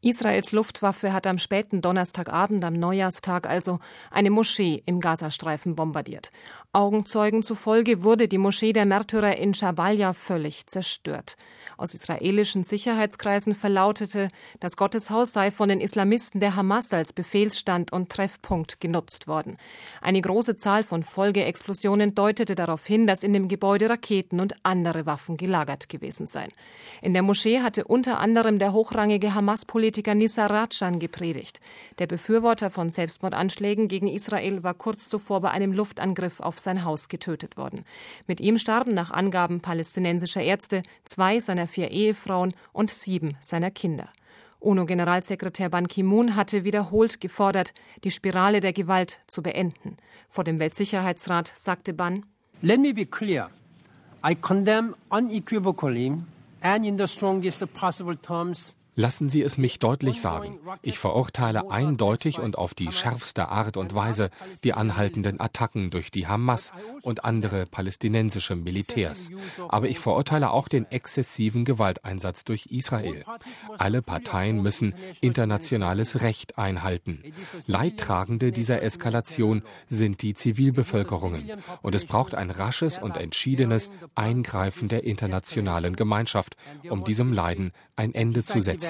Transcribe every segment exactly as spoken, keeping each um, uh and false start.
Israels Luftwaffe hat am späten Donnerstagabend, am Neujahrstag also, eine Moschee im Gazastreifen bombardiert. Augenzeugen zufolge wurde die Moschee der Märtyrer in Jabalia völlig zerstört. Aus israelischen Sicherheitskreisen verlautete, das Gotteshaus sei von den Islamisten der Hamas als Befehlsstand und Treffpunkt genutzt worden. Eine große Zahl von Folgeexplosionen deutete darauf hin, dass in dem Gebäude Raketen und andere Waffen gelagert gewesen seien. In der Moschee hatte unter anderem der hochrangige Hamas-Politiker Nissar Rajan gepredigt. Der Befürworter von Selbstmordanschlägen gegen Israel war kurz zuvor bei einem Luftangriff auf sein Haus getötet worden. Mit ihm starben nach Angaben palästinensischer Ärzte zwei seiner vier Ehefrauen und sieben seiner Kinder. UNO-Generalsekretär Ban Ki-moon hatte wiederholt gefordert, die Spirale der Gewalt zu beenden. Vor dem Weltsicherheitsrat sagte Ban: Let me be clear. I condemn unequivocally and in the strongest possible terms. Lassen Sie es mich deutlich sagen. Ich verurteile eindeutig und auf die schärfste Art und Weise die anhaltenden Attacken durch die Hamas und andere palästinensische Militärs. Aber ich verurteile auch den exzessiven Gewalteinsatz durch Israel. Alle Parteien müssen internationales Recht einhalten. Leidtragende dieser Eskalation sind die Zivilbevölkerungen. Und es braucht ein rasches und entschiedenes Eingreifen der internationalen Gemeinschaft, um diesem Leiden ein Ende zu setzen.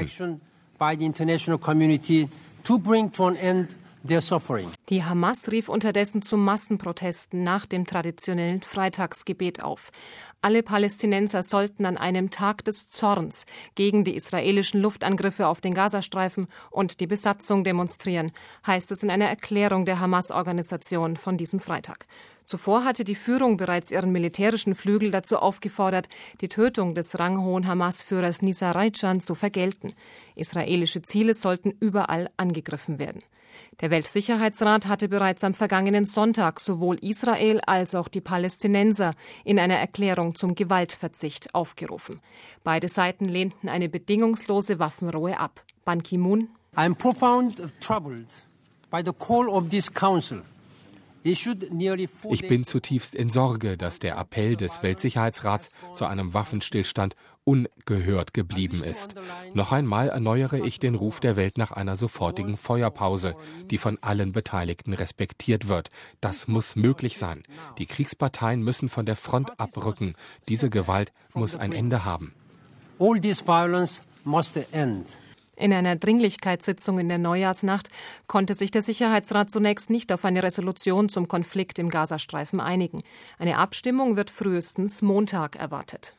Die Hamas rief unterdessen zu Massenprotesten nach dem traditionellen Freitagsgebet auf. Alle Palästinenser sollten an einem Tag des Zorns gegen die israelischen Luftangriffe auf den Gazastreifen und die Besatzung demonstrieren, heißt es in einer Erklärung der Hamas-Organisation von diesem Freitag. Zuvor hatte die Führung bereits ihren militärischen Flügel dazu aufgefordert, die Tötung des ranghohen Hamas-Führers Nissar Rajan zu vergelten. Israelische Ziele sollten überall angegriffen werden. Der Weltsicherheitsrat hatte bereits am vergangenen Sonntag sowohl Israel als auch die Palästinenser in einer Erklärung zum Gewaltverzicht aufgerufen. Beide Seiten lehnten eine bedingungslose Waffenruhe ab. Ban Ki-moon: I am profoundly troubled by the call of this council. Ich bin zutiefst in Sorge, dass der Appell des Weltsicherheitsrats zu einem Waffenstillstand ungehört geblieben ist. Noch einmal erneuere ich den Ruf der Welt nach einer sofortigen Feuerpause, die von allen Beteiligten respektiert wird. Das muss möglich sein. Die Kriegsparteien müssen von der Front abrücken. Diese Gewalt muss ein Ende haben. All this violence must end. In einer Dringlichkeitssitzung in der Neujahrsnacht konnte sich der Sicherheitsrat zunächst nicht auf eine Resolution zum Konflikt im Gazastreifen einigen. Eine Abstimmung wird frühestens Montag erwartet.